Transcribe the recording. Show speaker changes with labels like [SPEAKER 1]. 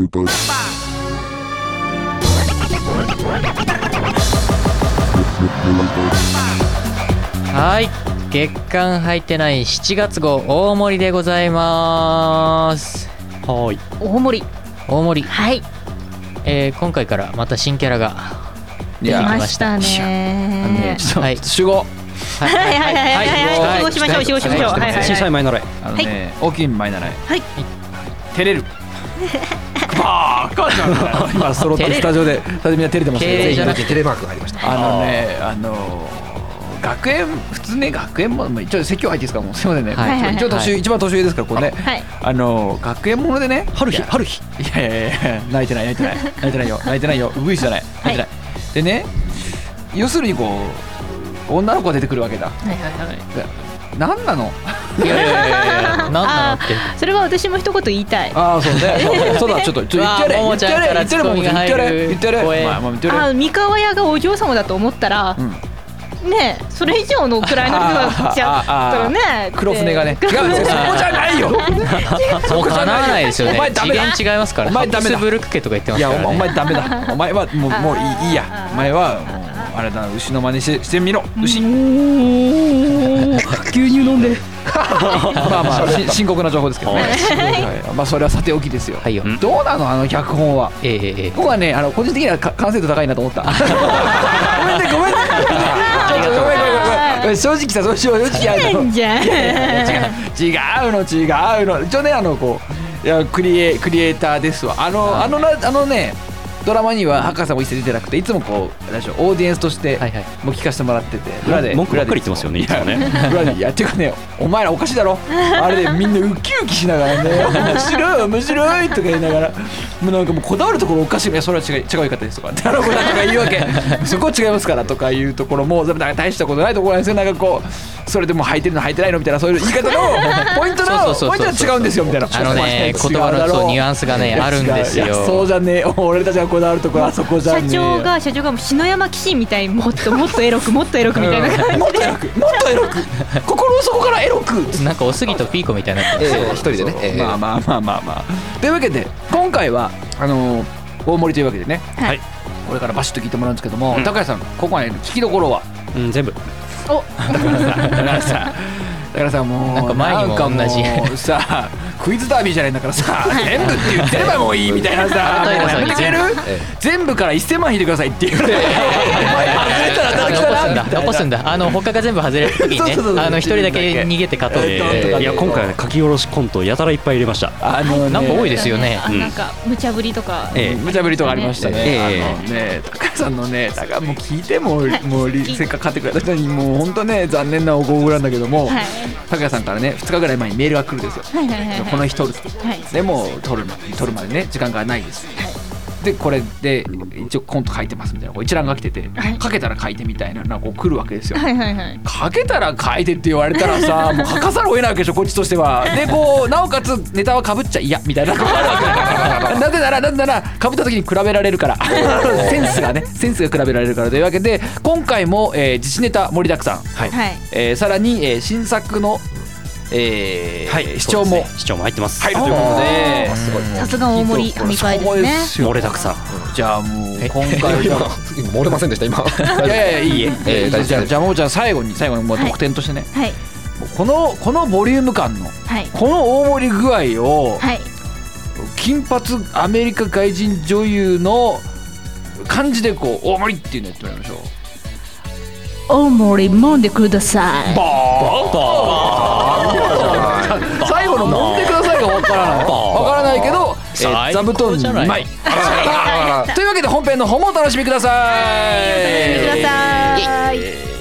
[SPEAKER 1] はい、月間入ってない7月号大盛りでございます。
[SPEAKER 2] はい、
[SPEAKER 1] 大盛り、
[SPEAKER 3] はい、
[SPEAKER 1] 今回からまた新キャラが出てきました。
[SPEAKER 3] ね。
[SPEAKER 4] はい、集合。
[SPEAKER 3] はい、集合しましょう。
[SPEAKER 2] 小さい前習い。
[SPEAKER 4] 大きい前習い。
[SPEAKER 3] はい。
[SPEAKER 4] 照れる。バーカじゃん。今揃ってスタジオでみんな照れてます
[SPEAKER 1] けど。
[SPEAKER 5] テレマークがありました。
[SPEAKER 4] 学園普通ね、学園もちょっと説教入っていいですか、もうすいませんね。一応一番年上ですからこうね。学園ものでね、
[SPEAKER 2] 春日。い
[SPEAKER 4] や泣いてないよ。うぐいすじゃない。泣いてない。でね、要するにこう女の子が出てくるわけだ。なんなの？
[SPEAKER 1] いやなんなのって。
[SPEAKER 3] それは私も一言言いたい。
[SPEAKER 4] ああ、そうね。そうだ、ちょっと言ってやれ。言ってやれ。
[SPEAKER 3] 三河屋がお嬢様だと思ったら。ねえ、それ以上の位の人が来ちゃったらね、
[SPEAKER 4] 黒船がね、違うんですよ、そこじゃないよ。
[SPEAKER 1] そこかなわないですよね。次元違いますから。
[SPEAKER 4] お前ダメだ。
[SPEAKER 1] ブルク家とか言ってますからね。
[SPEAKER 4] いや、お前ダメだ。お前はもういいや。お前はもうあれだ、牛の真似してみろ。牛。
[SPEAKER 2] 牛乳飲んで。
[SPEAKER 4] まあ深刻な情報ですけどね。まあそれはさておきですよ。どうなのあの脚本は。僕はね、個人的には完成度高いなと思った。ごめんね。正直さ、違うの。一応ね、こう、いやクリエイターですわ。あのね、ドラマには博士も一切出てなくて、いつもこうオーディエンスとしてもう聞かせてもらってて、
[SPEAKER 2] 裏で文句ばっかり言ってますよね。いつもね。
[SPEAKER 4] 裏でやってくね、お前らおかしいだろ。あれでみんなウキウキしながらね、面白いとか言いながら、もうなんかもうこだわるところおかしい。いや、それは違う言い方ですとか、子たちが言うわけ。そこは違いますからとかいうところも大したことないところなんですよ。なんかこう、それでも履いてるの履いてないのみたいな、そういう言い方のポイントは違うんですよみたいな。
[SPEAKER 1] 言葉のニュアンスがねあるんですよ。
[SPEAKER 4] そうじゃねえ、俺たちがこだわるところあそこじゃねえ。
[SPEAKER 3] 社長がもう篠山紀信みたいにもっとエロくみたいな感じで、
[SPEAKER 4] もっとエロく心の底からエロく、
[SPEAKER 1] なんかおすぎとピーコみたいな
[SPEAKER 5] 一人でね。
[SPEAKER 4] まあというわけで今回は大盛りというわけでね、これからバシッと聞いてもらうんですけども、高橋さん、ここはね、聞きどころは
[SPEAKER 2] 全部。
[SPEAKER 4] だからさ、もう
[SPEAKER 1] なんか前にも同じ
[SPEAKER 4] さ、クイズダービーじゃないんだからさ、全部って言ってればもういいみたいなさ、やめてくれる？全部から1000万引いてくださいっていう。
[SPEAKER 1] 残すんだ。他が全部外れる時にね、一人だけ逃げて勝とうって。
[SPEAKER 2] いや、今回は書き下ろしコントやたらいっぱい入れました。
[SPEAKER 1] なんか多いですよね。
[SPEAKER 3] なんか無茶ぶりとか。
[SPEAKER 4] 無茶ぶりとかありましたね。高橋さんのね、もう聞いてもせっかく買ってくれた人にもう本当ね、残念なおご応募なんだけども、高橋さんからね、2日ぐらい前にメールが来るんですよ。この日撮る。でも撮るまでね、時間がないです。でこれで一応コント書いてますみたいな一覧が来てて、書けたら書いてみたいなのがこう来るわけですよ。書けたら書いてって言われたらさ、もう書かざるを得ないわけでしょ、こっちとしては。でこうなおかつネタはかぶっちゃ嫌みたいなのがあるわけ。なぜならかぶった時に比べられるからセンスが比べられるからというわけで、今回も自主ネタ盛りだくさん、さらに新作の視聴も
[SPEAKER 2] 入ってます。
[SPEAKER 4] 入るということで、
[SPEAKER 3] さすが大盛り神回ですね。
[SPEAKER 2] 盛れだくさん。
[SPEAKER 4] じゃあもう今回は
[SPEAKER 5] 漏れませんでした今。
[SPEAKER 4] いやいいえ。じゃあもうちゃん最後にもう特典としてね、このボリューム感のこの大盛り具合を金髪アメリカ外人女優の感じでこう大盛りっていうのやってもらいましょう。
[SPEAKER 3] 大盛り揉んでください。
[SPEAKER 4] 最後の揉んでくださいがわからないけど、座布団2枚というわけで本編の方もお楽しみください。